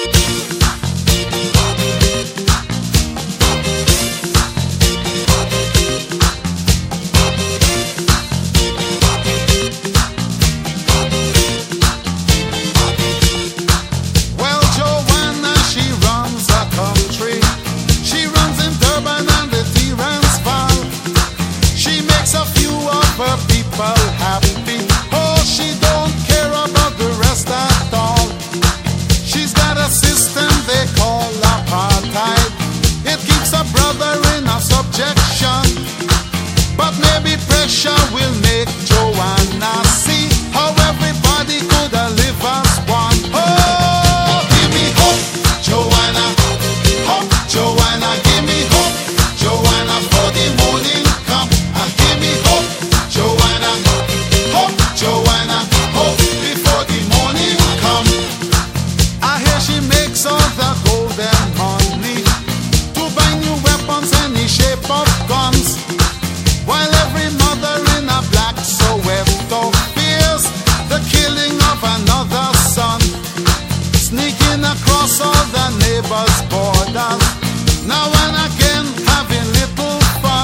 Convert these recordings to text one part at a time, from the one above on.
Happy. Oh, she don't care about the rest at all. She's got a system they call apartheid. It keeps a brother in a subjection. But maybe pressure will make Joanna see how everybody could live as one. Oh, give me hope, Joanna. Hope, Joanna, give me hope, Joanna, for the morning come. Give me hope, Joanna. Hope, Joanna, hope before the morning come. I hear she makes all the golden money to buy new weapons, any shape of guns, while every mother in a black Soweto fears the killing of another son, sneaking across all the neighbors' borders, now and again having little fun.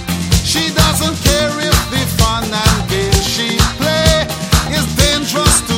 She doesn't care if the fun and game she play is dangerous to